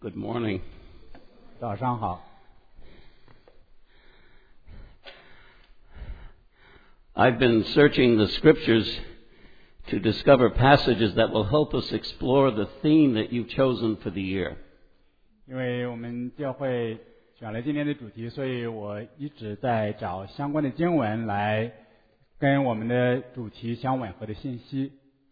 Good morning. 早上好。 I've been searching the scriptures to discover passages that will help us explore the theme that you've chosen for the year. 因为我们教会选了今年的主题，所以我一直在找相关的经文来跟我们的主题相吻合的信息。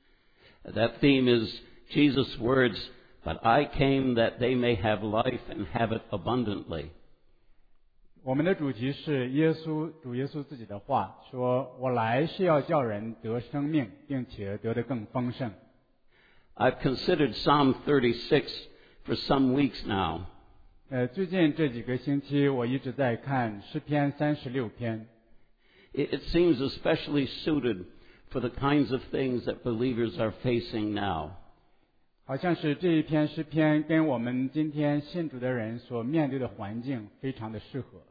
That theme is Jesus' words, "But I came that they may have life and have it abundantly." 我们的主题是主耶稣自己的话，说我来是要叫人得生命，并且得得更丰盛。 I've considered Psalm 36 for some weeks now. 最近这几个星期，我一直在看诗篇36篇。 It seems especially suited for the kinds of things that believers are facing now. 好像是这一篇诗篇跟我们今天信主的人所面对的环境非常的适合。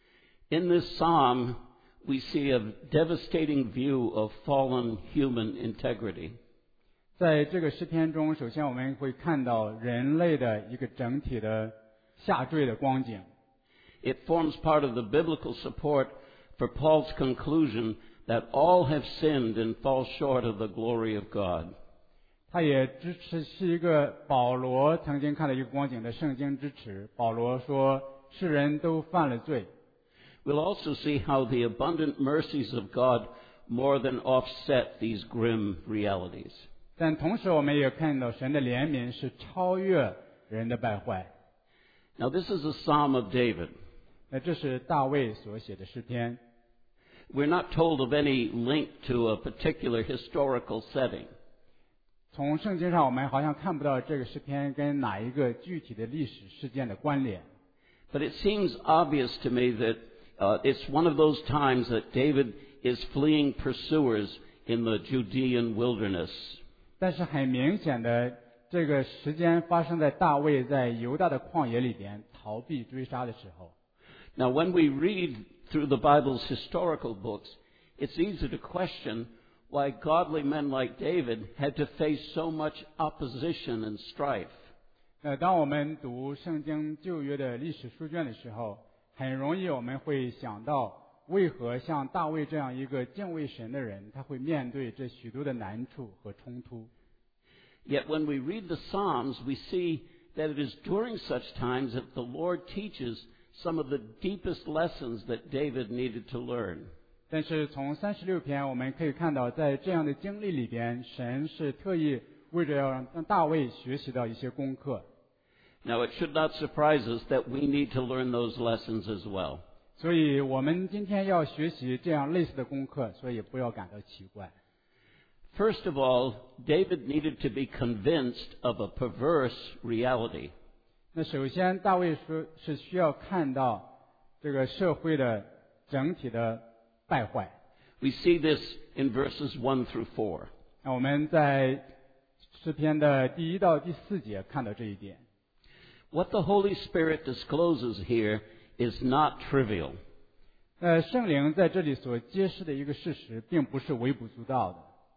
In this psalm, we see a devastating view of fallen human integrity. 在这个诗篇中，首先我们会看到人类的一个整体的下坠的光景。 It forms part of the biblical support for Paul's conclusion that all have sinned and fall short of the glory of God. 它也是一个保罗曾经看到一个光景的圣经支持。保罗说，世人都犯了罪。 We'll also see how the abundant mercies of God more than offset these grim realities. 但同时我们也看到神的怜悯是超越人的败坏。 Now this is a psalm of David. 那这是大卫所写的诗篇。 We're not told of any link to a particular historical setting. 从圣经上我们好像看不到这个诗篇跟哪一个具体的历史事件的关联。 But it seems obvious to me that it's one of those times that David is fleeing pursuers in the Judean wilderness. 但是很明显的，这个时间发生在大卫在犹大的旷野里边逃避追杀的时候。 Now, when we read through the Bible's historical books, it's easy to question why godly men like David had to face so much opposition and strife. 当我们读圣经旧约的历史书卷的时候，很容易我们会想到，为何像大卫这样一个敬畏神的人，他会面对这许多的难处和冲突。 Yet when we read the Psalms, we see that it is during such times that the Lord teaches some of the deepest lessons that David needed to learn. 但是从36篇我们可以看到，在这样的经历里边，神是特意为着要让大卫学习到一些功课。 Now, it should not surprise us that we need to learn those lessons as well. 所以我们今天要学习这样类似的功课，所以不要感到奇怪。 First of all, David needed to be convinced of a perverse reality. 那首先，大卫说是需要看到这个社会的整体的败坏。 We see this in verses 1 through 4. 那我们在诗篇的第1到第4节看到这一点。 What the Holy Spirit discloses here is not trivial. 圣灵在这里所揭示的一个事实，并不是微不足道的。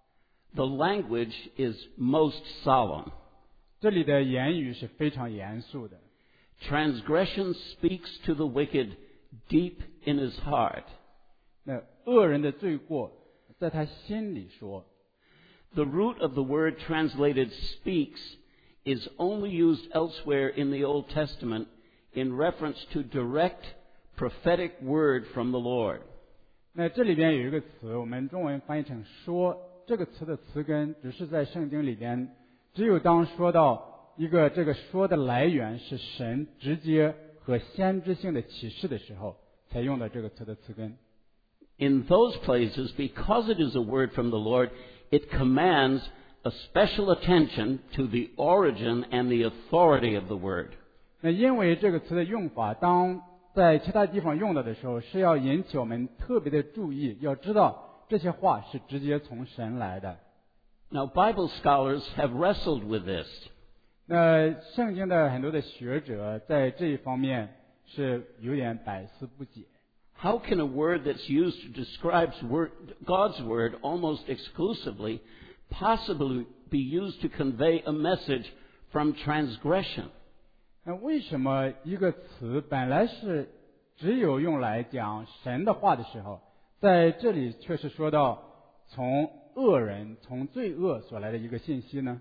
The language is most solemn. 这里的言语是非常严肃的。 Transgression speaks to the wicked deep in his heart. 那恶人的罪过在他心里说。 The root of the word translated speaks is only used elsewhere in the Old Testament in reference to direct prophetic word from the Lord. 那这里边有一个词，我们中文翻译成说，这个词的词根只是在圣经里边，只有当说到一个这个说的来源是神直接和先知性的启示的时候，才用到这个词的词根。 In those places, because it is a word from the Lord, it commands a special attention to the origin and the authority of the word. 那因为这个词的用法，当在其他地方用到的时候，是要引起我们特别的注意，要知道这些话是直接从神来的。 Now, Bible scholars have wrestled with this. 那圣经的很多的学者在这一方面是有点百思不解。 How can a word that's used to describe God's word almost exclusively possibly be used to convey a message from transgression? 那为什么一个词本来是只有用来讲神的话的时候，在这里却是说到从恶人、从罪恶所来的一个信息呢？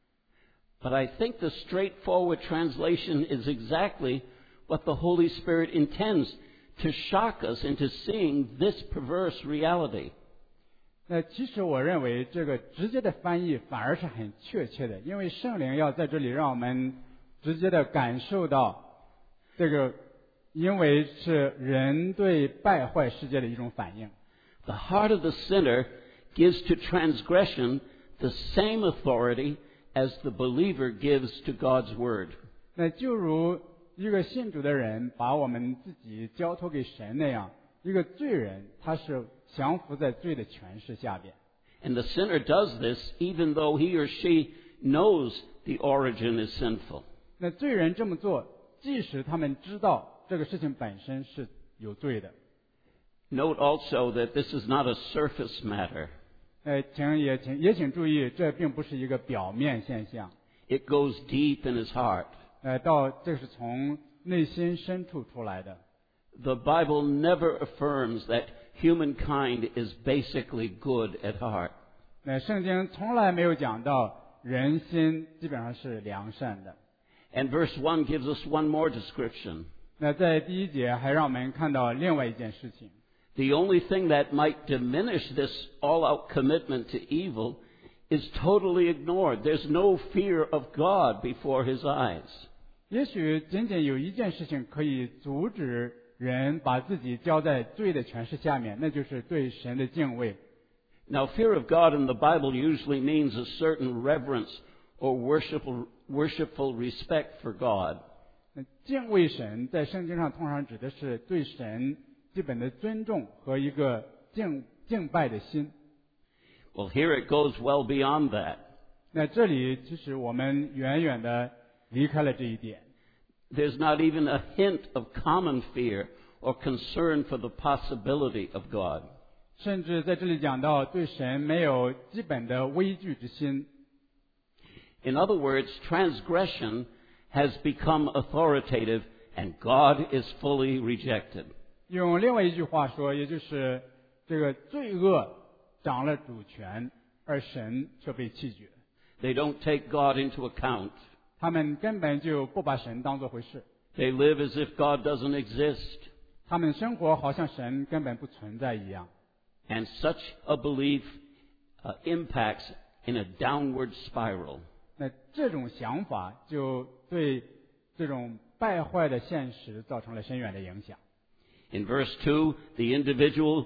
But I think the straightforward translation is exactly what the Holy Spirit intends, to shock us into seeing this perverse reality. 那其实我认为这个直接的翻译反而是很确切的，因为圣灵要在这里让我们直接的感受到这个，因为是人对败坏世界的一种反应。 The heart of the sinner gives to transgression the same authority as the believer gives to God's word. 那就如一个信主的人把我们自己交托给神那样，一个罪人他是降服在罪的权势下边。 And the sinner does this even though he or she knows the origin is sinful. 那罪人这么做，即使他们知道这个事情本身是有罪的。 Note also that this is not a surface matter. 请注意，这并不是一个表面现象。 It goes deep in his heart. 这是从内心深处出来的。 The Bible never affirms that humankind is basically good at heart. 圣经从来没有讲到人心基本上是良善的。 And verse 1 gives us one more description. 在第一节还让我们看到另外一件事情。 The only thing that might diminish this all-out commitment to evil is totally ignored. There's no fear of God before his eyes. 也许仅仅有一件事情可以阻止人把自己交在罪的权势下面，那就是对神的敬畏。 Now, fear of God in the Bible usually means a certain reverence or worshipful respect for God. 敬畏神在圣经上通常指的是对神基本的尊重和一个敬拜的心。 Well, here it goes well beyond that. 这里其实我们远远的离开了这一点。 There's not even a hint of common fear or concern for the possibility of God. 甚至在这里讲到对神没有基本的畏惧之心。 In other words, transgression has become authoritative and God is fully rejected. 用另外一句话说，也就是这个罪恶掌了主权，而神却被弃绝。 They don't take God into account. 他们根本就不把神当作回事。 They live as if God doesn't exist. 他们生活好像神根本不存在一样。 And such a belief impacts in a downward spiral. 这种想法就对这种败坏的现实造成了深远的影响。 In verse 2, the individual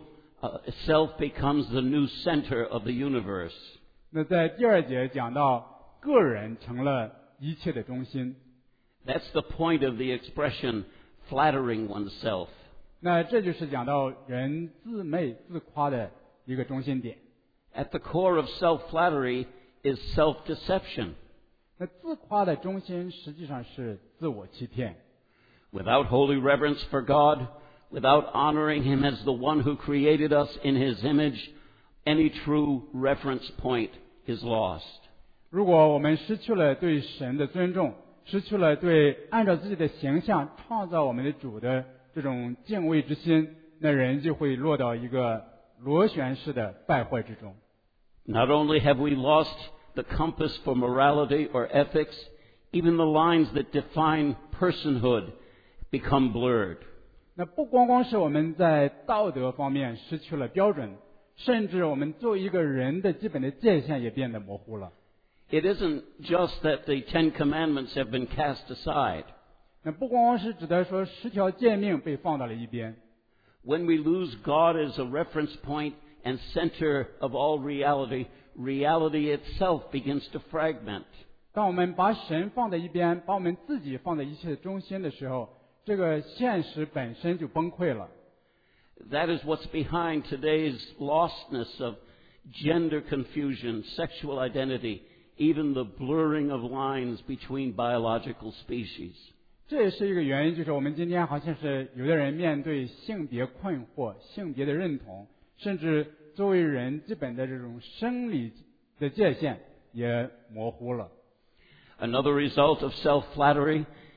self becomes the new center of the universe. 在第二节讲到个人成了一切的中心。 That's the point of the expression flattering oneself. 这就是讲到人自媚自夸的一个中心点。 At the core of self-flattery is self-deception. 自夸的中心实际上是自我欺骗。 Without holy reverence for God, without honoring Him as the one who created us in His image, any true reference point is lost. 如果我们失去了对神的尊重，失去了对按照自己的形象创造我们的主的这种敬畏之心，那人就会落到一个螺旋式的败坏之中。 Not only have we lost the compass for morality or ethics, even the lines that define personhood become blurred. 不光光是我们在道德方面失去了标准，甚至我们作为一个人的基本的界限也变得模糊了。 It isn't just that the Ten Commandments have been cast aside. 不光光是指的说10条诫命被放到了一边。 When we lose God as a reference point and center of all reality, reality itself begins to fragment. 当我们把神放在一边，把我们自己放在一切的中心的时候，这个现实本身就崩溃了。 That is what's behind today's lostness of gender confusion, sexual identity, even the blurring of lines between biological species. 这也是一个原因，就是我们今天好像是有的人面对性别困惑、性别的认同，甚至作为人基本的这种生理的界限也模糊了。 Another result of self-flattery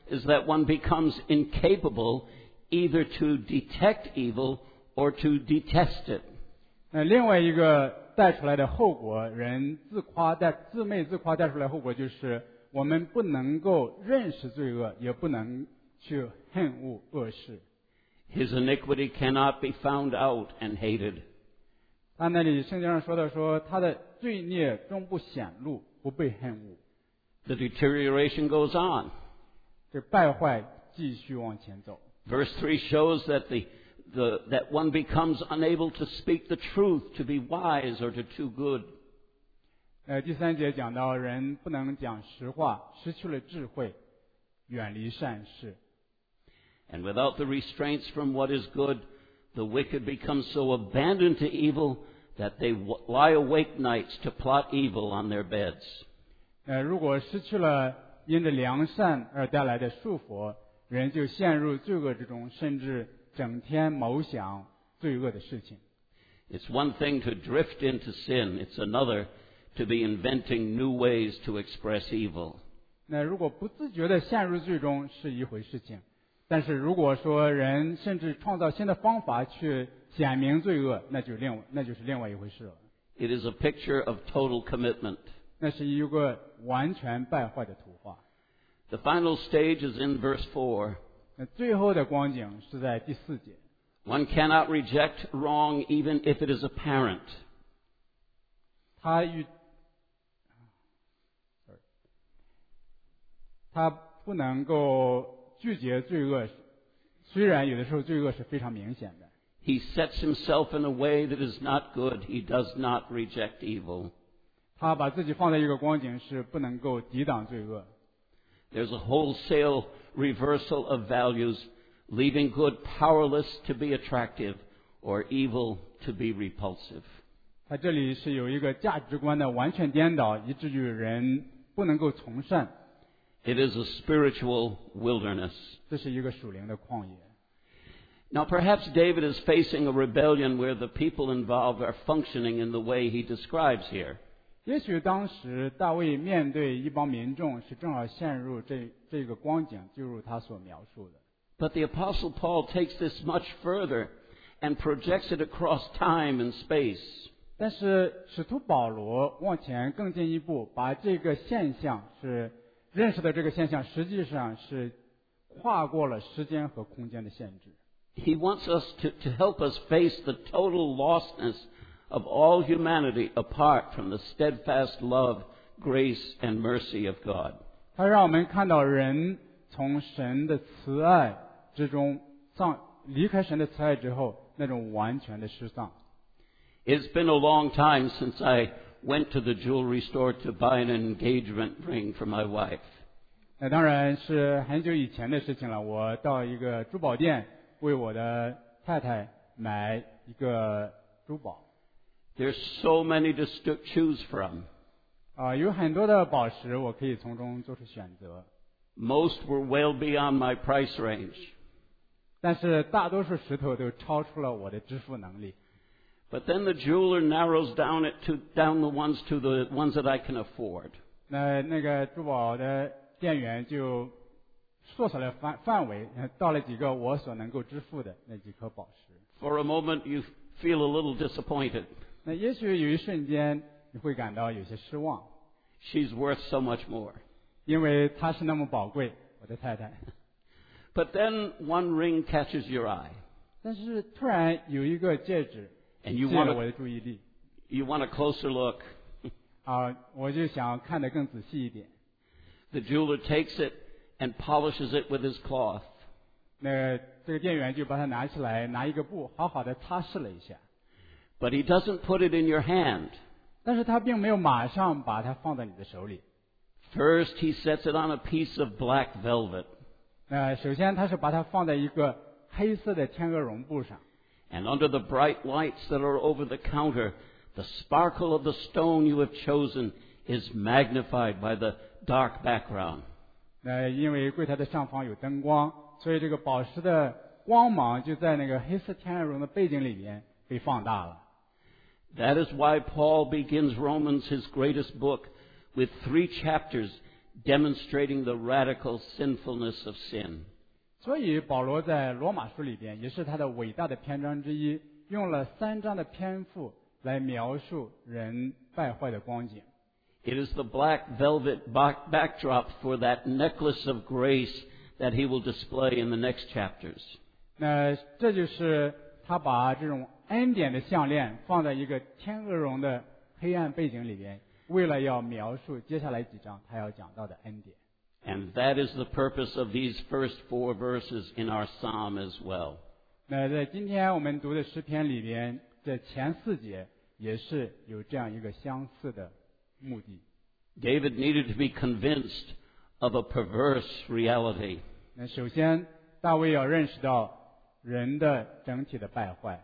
is that one becomes incapable either to detect evil or to detest it. 另外一个带出来的后果，人自媚自夸带出来的后果就是我们不能够认识罪恶，也不能去恨恶恶事。 His iniquity cannot be found out and hated. 他那里圣经上说的说，他的罪孽终不显露，不被恨恶。 The deterioration goes on. 这败坏继续往前走。 Verse 3 shows that that one becomes unable to speak the truth, to be wise or to do good. 第3节讲到人不能讲实话，失去了智慧，远离善事。 And without the restraints from what is good, the wicked become so abandoned to evil that they lie awake nights to plot evil on their beds. 如果失去了因着良善而带来的束缚，人就陷入罪恶之中，甚至整天谋想罪恶的事情。 It's one thing to drift into sin. It's another to be inventing new ways to express evil. 那如果不自觉地陷入罪中是一回事情，但是如果说人甚至创造新的方法去显明罪恶，那就是另外一回事了。 It is a picture of total commitment. 那是一个完全败坏的图画。 The final stage is in verse 4. 那最后的光景是在第4节。 One cannot reject wrong even if it is apparent. 他不能够拒绝罪恶，虽然有的时候罪恶是非常明显的。 He sets himself in a way that is not good. He does not reject evil. 他把自己放在一个光景是不能够抵挡罪恶。 There's a wholesale reversal of values, leaving good powerless to be attractive or evil to be repulsive. 他这里是有一个价值观的完全颠倒，以至于人不能够从善。 It is a spiritual wilderness. 这是一个属灵的旷野。 Now perhaps David is facing a rebellion where the people involved are functioning in the way he describes here. 也许当时大卫面对一帮民众是正好陷入这个光景，就如他所描述的。 But the Apostle Paul takes this much further and projects it across time and space. 但是使徒保罗往前更进一步，把这个现象是认识的这个现象，实际上是跨过了时间和空间的限制。 He wants us to help us face the total lostness of all humanity apart from the steadfast love, grace, and mercy of God. 他让我们看到人从神的慈爱之中离开神的慈爱之后，那种完全的失丧。 It's been a long time since I went to the jewelry store to buy an engagement ring for my wife. 那当然是很久以前的事情了。我到一个珠宝店为我的太太买一个珠宝。 There's so many to choose from. 有很多的宝石，我可以从中做出选择。 Most were well beyond my price range. 但是大多数石头都超出了我的支付能力。 But then the jeweler narrows down the ones to the ones that I can afford. 那个珠宝的店员就缩小了范围，到了几个我所能够支付的那几颗宝石。 For a moment you feel a little disappointed. 那也许有一瞬间你会感到有些失望。 She's worth so much more. 因为她是那么宝贵，我的太太。 But then one ring catches your eye. 但是突然有一个戒指吸引了我的注意力。 You want a closer look. 我就想看得更仔细一点。 The jeweler takes it and polishes it with his cloth. 这个店员就把它拿起来，拿一个布好好的擦拭了一下。 But he doesn't put it in your hand. 但是他并没有马上把它放在你的手里。 First, he sets it on a piece of black velvet. 首先他是把它放在一个黑色的天鹅绒布上。 And under the bright lights that are over the counter, the sparkle of the stone you have chosen is magnified by the dark background. 因为柜台的上方有灯光，所以这个宝石的光芒就在那个黑色天鹅绒的背景里面被放大了。 That is why Paul begins Romans, his greatest book, with 3 chapters demonstrating the radical sinfulness of sin. 所以保罗在罗马书里边，也是他的伟大的篇章之一，用了3章的篇幅来描述人败坏的光景。 It is the black velvet backdrop for that necklace of grace that he will display in the next chapters. 那这就是他把这种恩典的项链放在一个天鹅绒的黑暗背景里边，为了要描述接下来几章他要讲到的恩典。 And that is the purpose of these first 4 verses in our psalm as well. 那在今天我们读的诗篇里边，这前4节也是有这样一个相似的目的。 David needed to be convinced of a perverse reality. 那首先，大卫要认识到人的整体的败坏。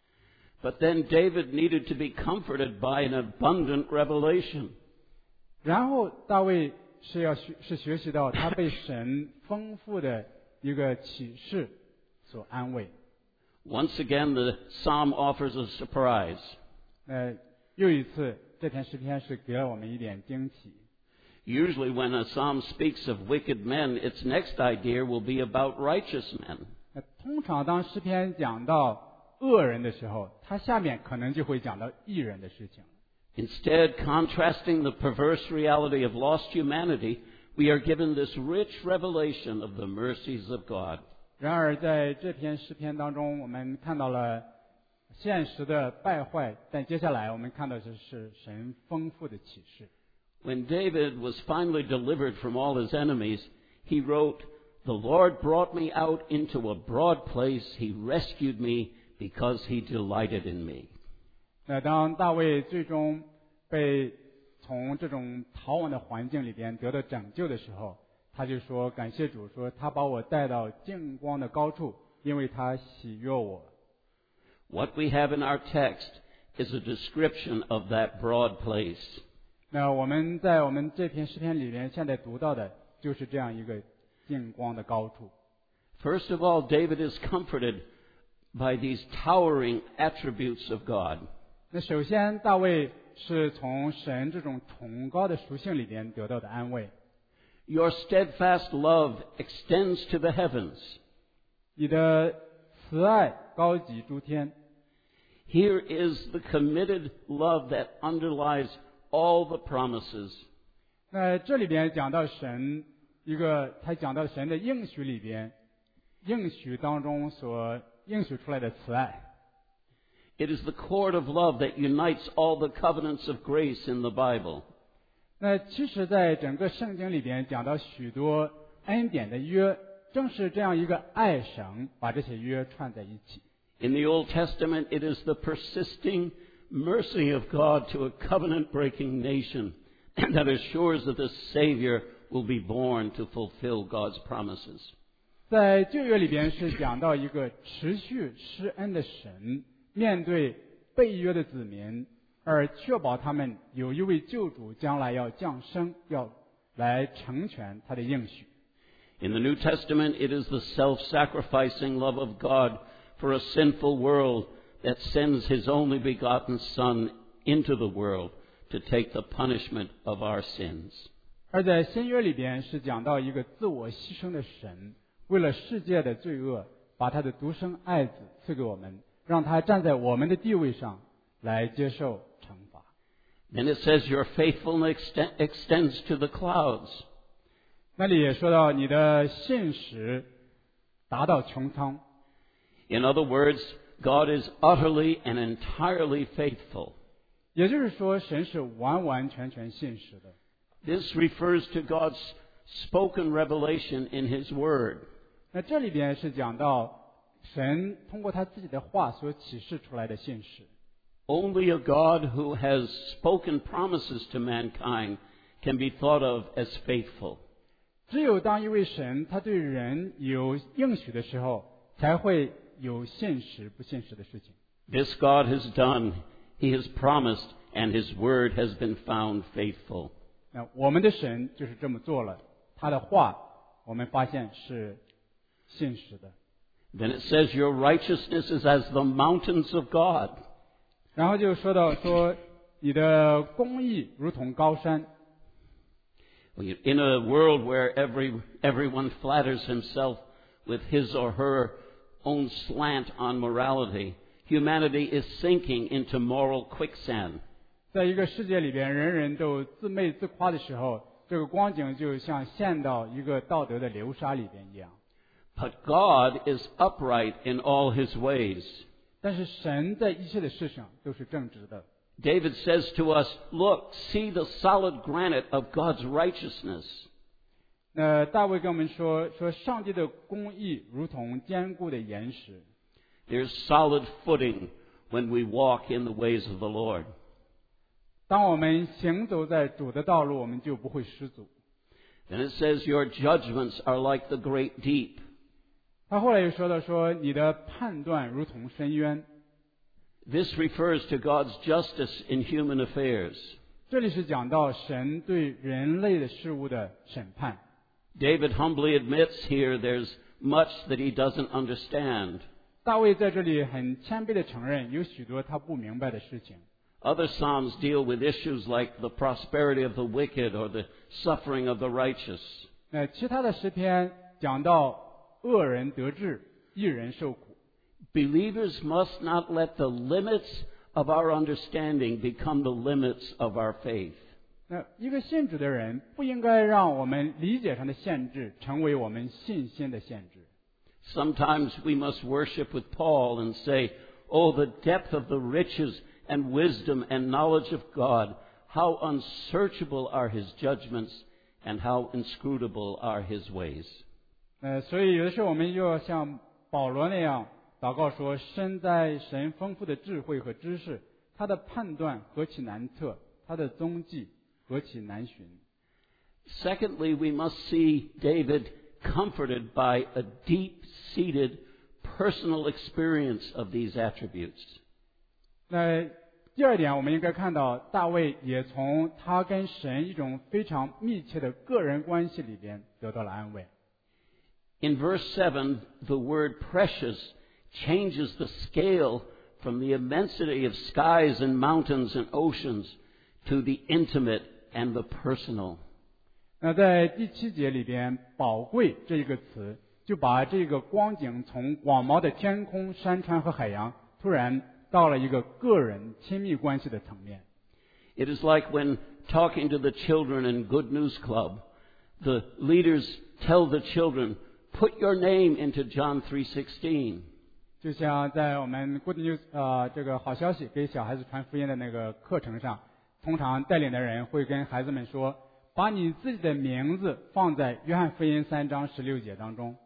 But then David needed to be comforted by an abundant revelation. 然后大卫是学习到他被神丰富的一个启示所安慰。 Once again, the psalm offers a surprise. 又一次，这篇诗篇是给了我们一点惊喜。 Usually when a psalm speaks of wicked men, its next idea will be about righteous men. 通常当诗篇讲到恶人的时候，它下面可能就会讲到义人的事情。 Instead, contrasting the perverse reality of lost humanity, we are given this rich revelation of the mercies of God. 然而在这篇诗篇当中，我们看到了现实的败坏，但接下来我们看到的是神丰富的启示。 When David was finally delivered from all his enemies, he wrote, "The Lord brought me out into a broad place. He rescued me because he delighted in me." 那当大卫最终被从这种逃亡的环境里边得到拯救的时候，他就说感谢主，说他把我带到净光的高处，因为他喜悦我。 What we have in our text is a description of that broad place. 那我们在我们这篇诗篇里边现在读到的就是这样一个净光的高处。 First of all, David is comforted by these towering attributes of God. 那首先大卫是从神这种崇高的属性里边得到的安慰。 Your steadfast love extends to the heavens. 你的慈爱高及诸天。 Here is the committed love that underlies all the promises. 那这里边讲到神他讲到神的应许里边，应许当中所应许出来的慈爱。 It is the cord of love that unites all the covenants of grace in the Bible. 那其实在整个圣经里边讲到许多恩典的约，正是这样一个爱绳把这些约串在一起。 In the Old Testament, it is the persisting mercy of God to a covenant-breaking nation that assures that the Savior will be born to fulfill God's promises. 在旧约里边是讲到一个持续施恩的神，面对被约的子民，而确保他们有一位救主将来要降生，要来成全他的应许。 In the New Testament, it is the self-sacrificing love of God for a sinful world that sends His only begotten Son into the world to take the punishment of our sins. 而在新约里边是讲到一个自我牺牲的神，为了世界的罪恶，把他的独生爱子赐给我们，让他站在我们的地位上来接受惩罚。 Then it says your faithfulness extends to the clouds. 那里也说到你的信实达到穹苍。 In other words, God is utterly and entirely faithful. 也就是说，神是完完全全信实的。 This refers to God's spoken revelation in His Word. 那这里边是讲到神通过他自己的话所启示出来的信实。 Only a God who has spoken promises to mankind can be thought of as faithful. 只有当一位神他对人有应许的时候，才会有信实不信实的事情。 This God has done. He has promised, and His word has been found faithful. 那我们的神就是这么做了，他的话我们发现是信实的。 Then it says your righteousness is as the mountains of God. 然后就说到说你的公义如同高山。 In a world where everyone flatters himself with his or her own slant on morality, humanity is sinking into moral quicksand. 在一个世界里边，人人都自媚自夸的时候，这个光景就像陷到一个道德的流沙里边一样。 But God is upright in all his ways. 但是神在一切的事上都是正直的。 David says to us, "Look, see the solid granite of God's righteousness." 大卫跟我们说，上帝的公义如同坚固的岩石。 There's solid footing when we walk in the ways of the Lord. 当我们行走在主的道路，我们就不会失足。 Then it says, "Your judgments are like the great deep." 他后来又说到你的判断如同深渊。 This refers to God's justice in human affairs. 这里是讲到神对人类的事物的审判。 David humbly admits here there's much that he doesn't understand. 大卫在这里很谦卑地承认，有许多他不明白的事情。 Other psalms deal with issues like the prosperity of the wicked or the suffering of the righteous. 其他的诗篇讲到恶人得志，义人受苦。 Believers must not let the limits of our understanding become the limits of our faith. 一个信主的人不应该让我们理解上的限制成为我们信心的限制。 Sometimes we must worship with Paul and say, "Oh, the depth of the riches and wisdom and knowledge of God, how unsearchable are his judgments and how inscrutable are his ways." 所以有的时候我们就要像保罗那样祷告说，身在神丰富的智慧和知识，他的判断何其难测，他的踪迹何其难寻。 Secondly, we must see David comforted by a deep-seated personal experience of these attributes. 第二点，我们应该看到大卫也从他跟神一种非常密切的个人关系里边得到了安慰。 In verse 7, the word precious changes the scale from the immensity of skies and mountains and oceans to the intimate and the personal. 在第7节里边，宝贵这一个词就把这个光景从广袤的天空、山川和海洋，突然到了一个个人亲密关系的层面。 It is like when talking to the children in Good News Club, the leaders tell the children, "Put your name into John 3:16." 就像在我们 Good News 这个好消息给小孩子传福音的那个课程上，通常带领的人会跟孩子们说，把你自己的名字放在约翰福音3章16节当中。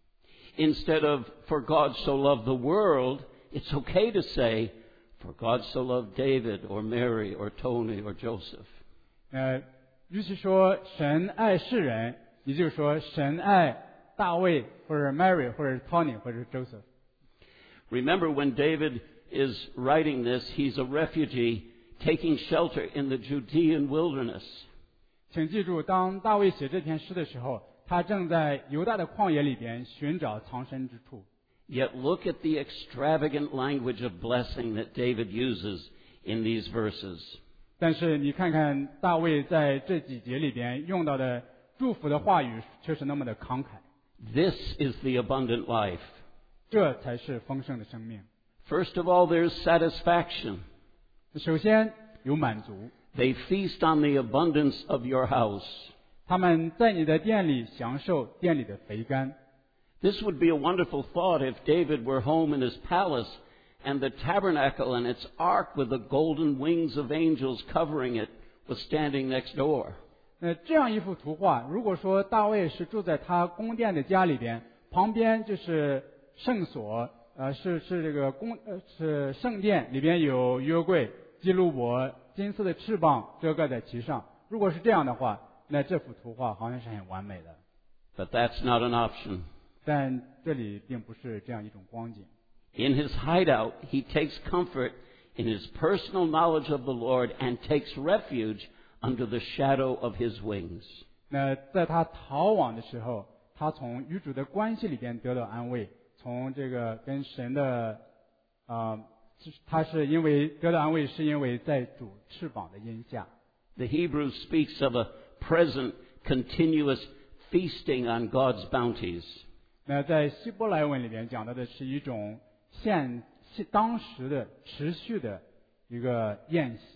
Instead of "For God so loved the world," it's okay to say, "For God so loved David or Mary or Tony or Joseph." 与其说神爱世人，你就说神爱大卫或者 Mary 或者 Tony 或者 Joseph。 Remember, when David is writing this, he's a refugee taking shelter in the Judean wilderness. 请记住，当大卫写这篇诗的时候，他正在犹大的旷野里边寻找藏身之处。 Yet look at the extravagant language of blessing that David uses in these verses. 但是你看看大卫在这几节里边用到的祝福的话语，却是那么的慷慨。 This is the abundant life. 这才是丰盛的生命。 First of all, there's satisfaction. 首先有满足。 They feast on the abundance of your house. 他们在你的店里享受店里的肥甘。 This would be a wonderful thought if David were home in his palace and the tabernacle and its ark with the golden wings of angels covering it was standing next door. 这样一幅图画，如果说大卫是住在他宫殿的家里边，旁边就是圣所，是这个是圣殿，里边有约柜、基路伯、金色的翅膀遮盖在其上。如果是这样的话，那这幅图画好像是很完美的。 But that's not an option. 但这里并不是这样一种光景。 In his hideout, he takes comfort in his personal knowledge of the Lord and takes refuge under the shadow of his wings. 那在他逃往的时候，他从与主的关系里边得到安慰，从这个跟神的他是因为得到安慰，是因为在主翅膀的荫下。 The Hebrew speaks of a present continuous feasting on God's bounties. 那在希伯来文里边讲到的是一种当时的持续的一个宴席。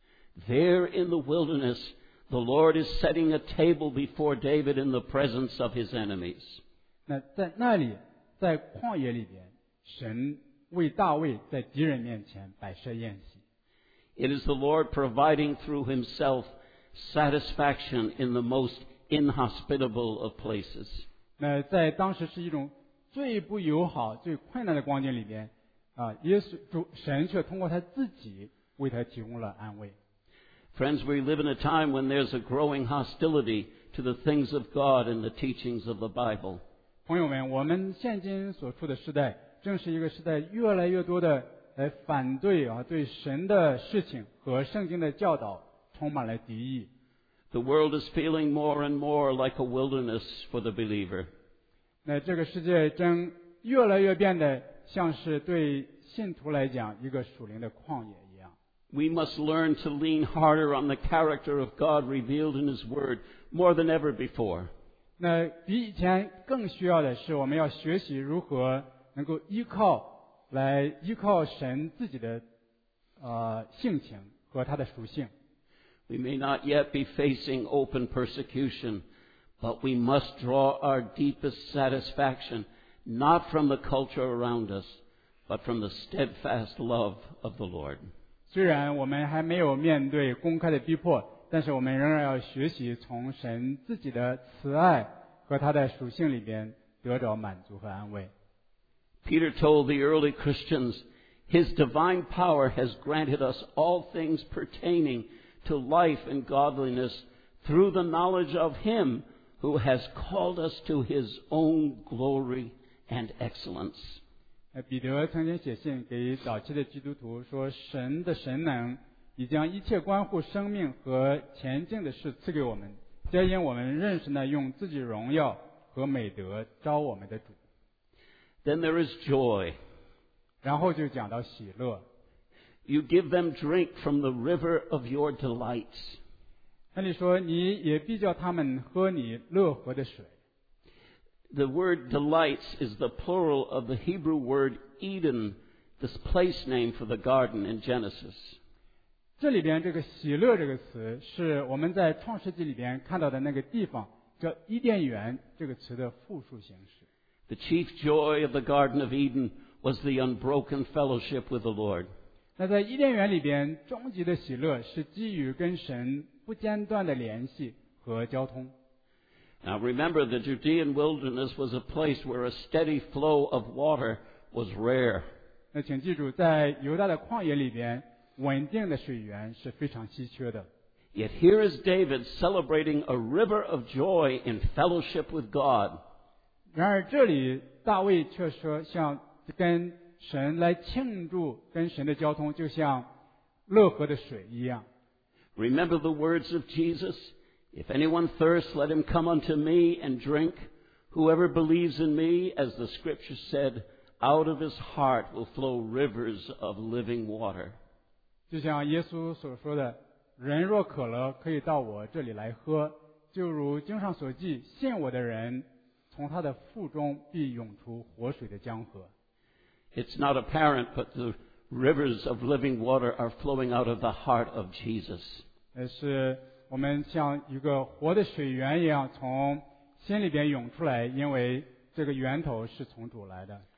There in the wilderness, the Lord is setting a table before David in the presence of his enemies. 那在那里，在旷野里边，神为大卫在敌人面前摆设宴席。 It is the Lord providing through himself satisfaction in the most inhospitable of places. 那在当时是一种最不友好、最困难的光景里边，神却通过他自己为他提供了安慰。 Friends, we live in a time when there's a growing hostility to the things of God and the teachings of the Bible. 朋友们，我们现今所处的时代，正是一个时代越来越多的来反对对神的事情和圣经的教导充满了敌意。 The world is feeling more and more like a wilderness for the believer. 那这个世界正越来越变得像是对信徒来讲一个属灵的旷野一样。 We must learn to lean harder on the character of God revealed in His Word more than ever before. 那比以前更需要的是，我们要学习如何能够依靠神自己的性情和他的属性。 We may not yet be facing open persecution, but we must draw our deepest satisfaction not from the culture around us, but from the steadfast love of the Lord. 虽然我们还没有面对公开的逼迫，但是我们仍然要学习从神自己的慈爱和他的属性里边得着满足和安慰。 Peter told the early Christians, His divine power has granted us all things pertaining to life and godliness through the knowledge of Him who has called us to His own glory and excellence. 彼得曾经写信给早期的基督徒说，神的神能已将一切关乎生命和前进的事赐给我们，皆因我们认识那用自己荣耀和美德招我们的主。 Then there is joy. 然后就讲到喜乐。 You give them drink from the river of your delights. 那里说，你也必叫他们喝你乐河的水。 The word delights is the plural of the Hebrew word Eden, this place name for the garden in Genesis. 这里边这个喜乐这个词是我们在创世纪里边看到的那个地方叫伊甸园这个词的复数形式。 The chief joy of the Garden of Eden was the unbroken fellowship with the Lord. 那在伊甸园里边，终极的喜乐是基于跟神不间断的联系和交通。 Now remember, the Judean wilderness was a place where a steady flow of water was rare. 那请记住，在犹大的旷野里边，稳定的水源是非常稀缺的。 Yet here is David celebrating a river of joy in fellowship with God. 然而这里大卫却说，像跟神来庆祝跟神的交通，就像乐河的水一样。 Remember the words of Jesus, If anyone thirsts, let him come unto me and drink. Whoever believes in me, as the scripture said, out of his heart will flow rivers of living water. 就像耶稣所说的，人若渴了，可以到我这里来喝，就如经上所记，信我的人，从他的腹中必涌出活水的江河。 It's not apparent, but the rivers of living water are flowing out of the heart of Jesus. 是我们像一个活的水源一样，从心里边涌出来，因为这个源头是从主来的。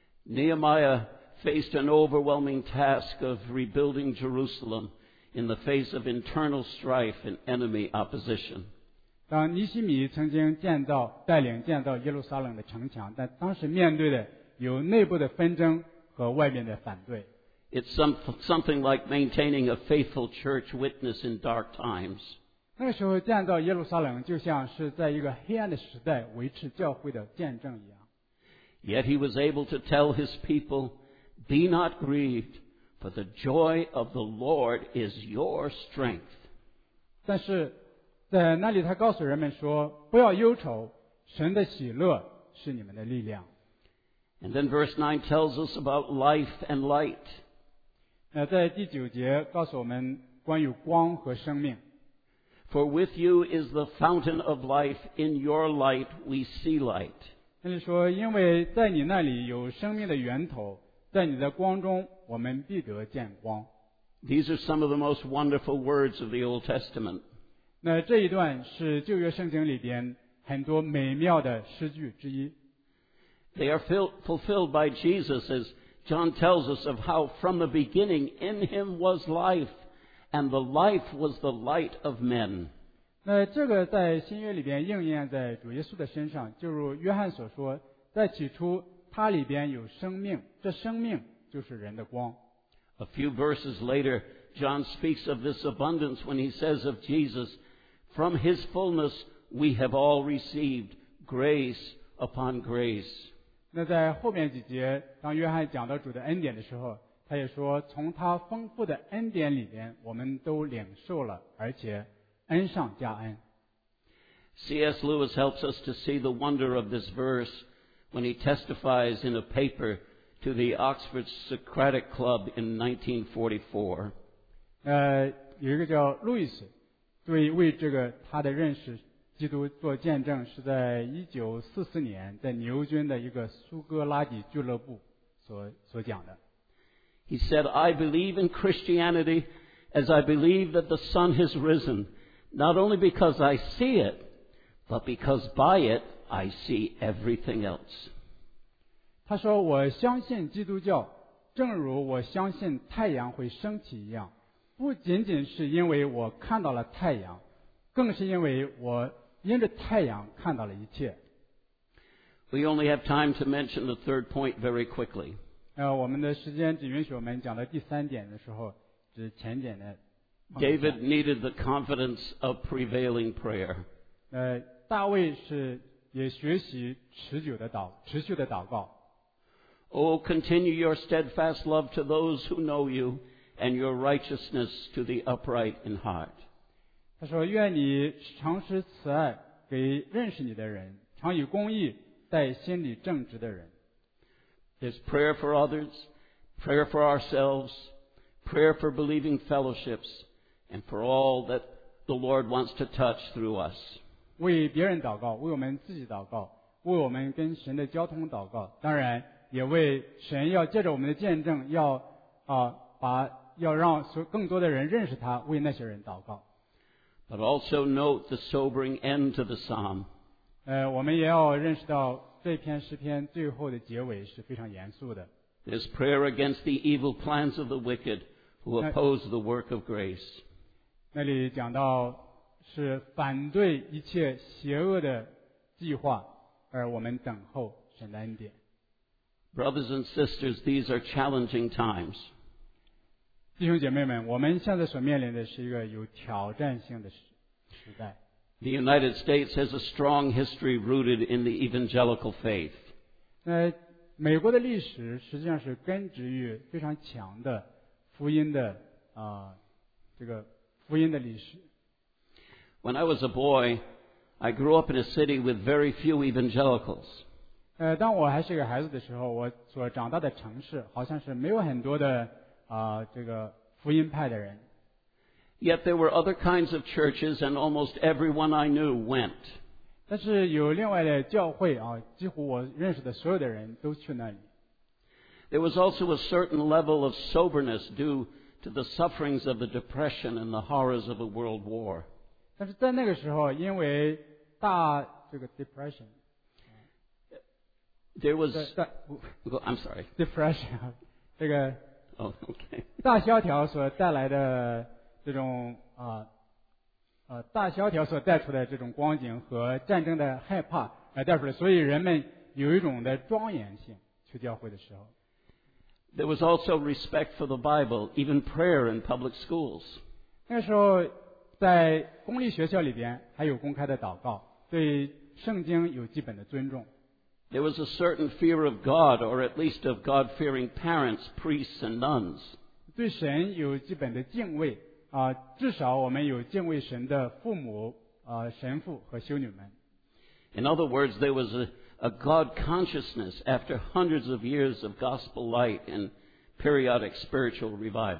Nehemiah faced an overwhelming task of rebuilding Jerusalem in the face of internal strife and enemy opposition. 当尼希米曾经带领建造耶路撒冷的城墙，但当时面对的有内部的纷争和外面的反对。 It's something like maintaining a faithful church witness in dark times. 那个时候建造耶路撒冷就像是在一个黑暗的时代维持教会的见证一样。 Yet he was able to tell his people, Be not grieved, for the joy of the Lord is your strength. 但是在那里他告诉人们说，不要忧愁，神的喜乐是你们的力量。 And then verse 9 tells us about life and light. 在第9节告诉我们关于光和生命。 For with you is the fountain of life. In your light we see light. 那里说，因为在你那里有生命的源头，在你的光中，我们必得见光。 These are some of the most wonderful words of the Old Testament. 那这一段是旧约圣经里边很多美妙的诗句之一。 They are fulfilled by Jesus, as John tells us, of how from the beginning in him was life, and the life was the light of men. 那这个在新约里边应验在主耶稣的身上，就如约翰所说，在起初他里边有生命，这生命就是人的光。 A few verses later, John speaks of this abundance when he says of Jesus, "From his fullness we have all received grace upon grace." 那在后面几节，当约翰讲到主的恩典的时候，他也说，从他丰富的恩典里边，我们都领受了，而且恩上加恩。 C.S. Lewis helps us to see the wonder of this verse when he testifies in a paper to the Oxford Socratic Club in 1944. 有一个叫路易斯，为这个他的认识基督做见证，是在1944年在牛津的一个苏格拉底俱乐部所讲的。 He said, "I believe in Christianity as I believe that the sun has risen, not only because I see it, but because by it I see everything else." 他说，我相信基督教，正如我相信太阳会升起一样，不仅仅是因为我看到了太阳，更是因为我因着太阳看到了一切。 We only have time to mention the third point very quickly. 我们的时间只允许我们讲到第三点的时候，只浅简的。 David needed the confidence of prevailing prayer. 大卫也学习持续的祷告。 Oh, continue your steadfast love to those who know you, and your righteousness to the upright in heart. 他说：“愿你常施慈爱给认识你的人，常以公义待心里正直的人。” There's prayer for others, prayer for ourselves, prayer for believing fellowships, and for all that the Lord wants to touch through us. 为别人祷告，为我们自己祷告，为我们跟神的交通祷告，当然也为神要借着我们的见证，要让更多的人认识他，为那些人祷告。 But also note the sobering end to the psalm. 我们也要认识到这篇诗篇最后的结尾是非常严肃的。 There's prayer against the evil plans of the wicked who oppose the work of grace. 那里讲到是反对一切邪恶的计划，而我们等候神的恩典。 Brothers and sisters, these are challenging times. 弟兄姐妹们，我们现在所面临的是一个有挑战性的时代。 The United States has a strong history rooted in the evangelical faith. 美国的历史实际上是根植于非常强的福音的福音的历史。 When I was a boy, I grew up in a city with very few evangelicals. 当我还是个孩子的时候，我所长大的城市好像是没有很多的福音派的人。 Yet there were other kinds of churches, and almost everyone I knew went. 但是有另外的教会几乎我认识的所有的人都去那里。 There was also a certain level of soberness due to the sufferings of the Depression and the horrors of a world war. 但是在那个时候，因为depression， there was I'm sorry depression okay 大萧条所带来的这种大萧条所带出的这种光景和战争的害怕带出来，所以人们有一种的庄严性去教会的时候。 There was also respect for the Bible, even prayer in public schools. 那时候在公立学校里边还有公开的祷告，对圣经有基本的尊重。 There was a certain fear of God, or at least of God-fearing parents, priests, and nuns. 对神有基本的敬畏至少我们有敬畏神的父母神父和修女们。 In other words, there was a God consciousness after hundreds of years of gospel light and periodic spiritual revival.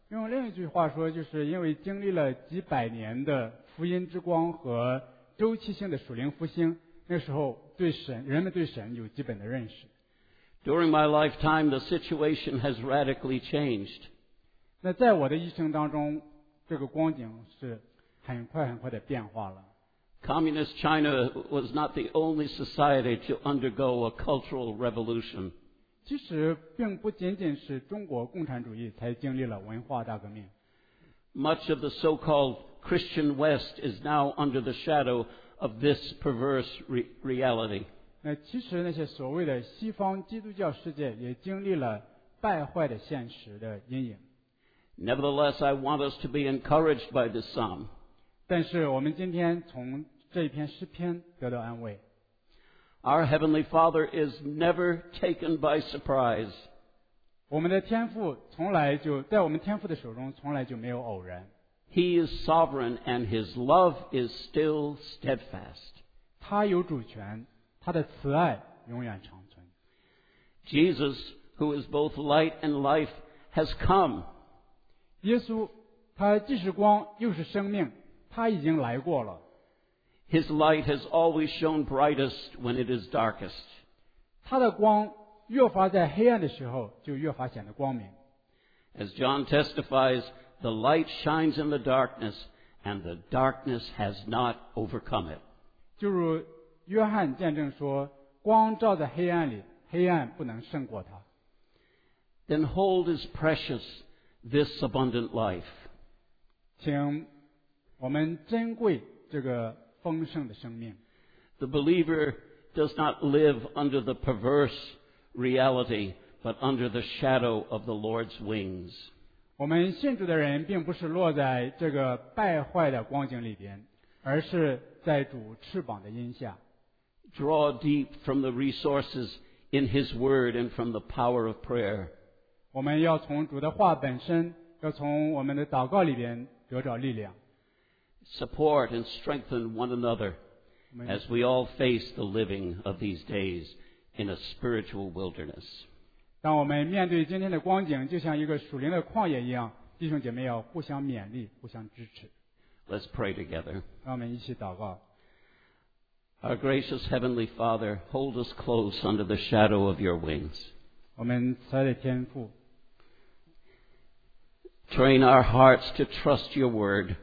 用另一句话说，就是因为经历了几百年的福音之光和周期性的属灵复兴，那时候人们对神有基本的认识。 During my lifetime, the situation has radically changed. 那在我的一生当中，这个光景是很快的变化了。 Communist China was not the only society to undergo a cultural revolution. 其实并不仅仅是中国共产主义才经历了文化大革命。 Much of the so-called Christian West is now under the shadow of this perverse reality. 那其实那些所谓的西方基督教世界也经历了败坏的现实的阴影。 Nevertheless, I want us to be encouraged by this psalm. 但是我们今天从这一篇诗篇得到安慰。 Our Heavenly Father is never taken by surprise. 我们的天父在我们天父的手中从来就没有偶然。 He is sovereign and His love is still steadfast. 他有主权，他的慈爱永远长存。 Jesus, who is both light and life, has come. 耶稣，他既是光又是生命，他已经来过了。 His light has always shone brightest when it is darkest. 他的光越发在黑暗的时候就越发显得光明。 As John testifies, the light shines in the darkness, and the darkness has not overcome it. 就如约翰见证说，光照在黑暗里，黑暗不能胜过它。 Then hold as precious this abundant life. 请我们珍贵这个丰盛的生命。 The believer does not live under the perverse reality, but under the shadow of the Lord's wings. 我们信主的人并不是落在这个败坏的光景里边，而是在主翅膀的荫下。 Draw deep from the resources in His Word and from the power of prayer. 我们要从主的话本身，要从我们的祷告里边得着力量。 Support and strengthen one another as we all face the living of these days in a spiritual wilderness. 当我们面对今天的光景，就像一个属灵的旷野一样，弟兄姐妹要互相勉励，互相支持。 Let's pray together. 让我们一起祷告。 Our gracious Heavenly Father, hold us close under the shadow of your wings. 我们慈爱的天父， Train our hearts to trust your word.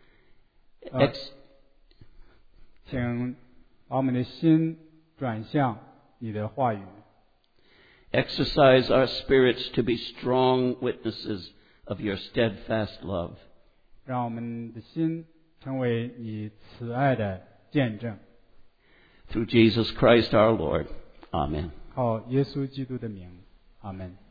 请把我们的心转向你的话语。 Exercise our spirits to be strong witnesses of your steadfast love. 让我们的心成为你慈爱的见证。 Through Jesus Christ our Lord. Amen. 靠耶稣基督的名，阿门。